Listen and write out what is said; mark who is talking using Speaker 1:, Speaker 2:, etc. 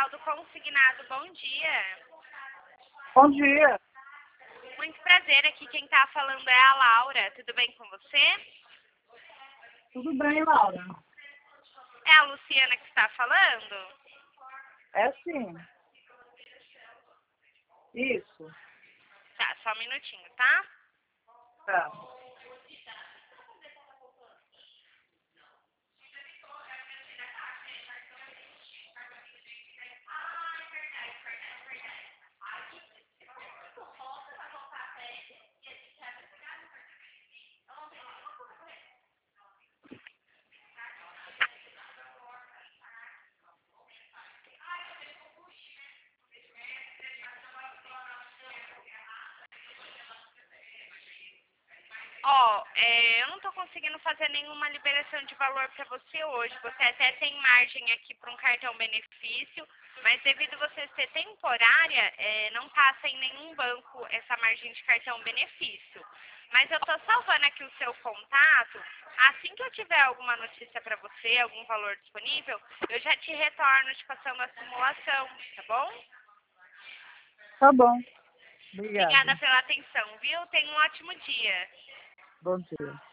Speaker 1: saldo consignado. Bom dia.
Speaker 2: Bom dia.
Speaker 1: Muito prazer, aqui quem está falando é a Laura. Tudo bem com você?
Speaker 2: Tudo bem, Laura?
Speaker 1: É a Luciana que está falando?
Speaker 2: É sim. Isso.
Speaker 1: Tá, só um minutinho, tá?
Speaker 2: Tá.
Speaker 1: Ó, eu não estou conseguindo fazer nenhuma liberação de valor para você hoje. Você até tem margem aqui para um cartão benefício, mas devido você ser temporária, não passa em nenhum banco essa margem de cartão benefício. Mas eu estou salvando aqui o seu contato. Assim que eu tiver alguma notícia para você, algum valor disponível, eu já te retorno te passando a simulação, tá bom?
Speaker 2: Tá bom. Obrigada.
Speaker 1: Obrigada pela atenção, viu? Tenha um ótimo dia.
Speaker 2: Bom dia.